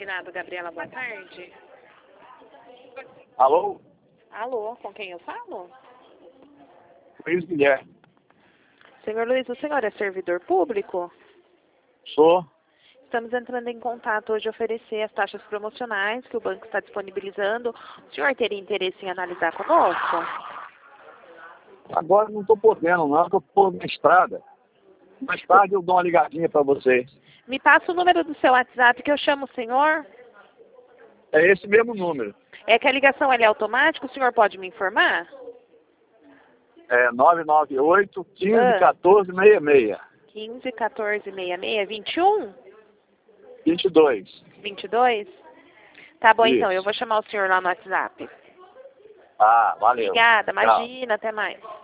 Finado Gabriela, boa tarde. Alô? Alô, com quem eu falo? Luiz Guilherme. Senhor Luiz, o senhor é servidor público? Sou. Estamos entrando em contato hoje oferecer as taxas promocionais que o banco está disponibilizando. O senhor teria interesse em analisar conosco? Agora não estou podendo, não, que eu estou na estrada. Mais tarde eu dou uma ligadinha para você. Me passa o número do seu WhatsApp que eu chamo o senhor. É esse mesmo número. É que a ligação ela é automática, o senhor pode me informar? É 998 15 14 66. 15 14 66 21? 22. 22? Tá bom, então, Isso. eu vou chamar o senhor lá no WhatsApp. Ah, valeu. Obrigada, Tchau. imagina, até mais.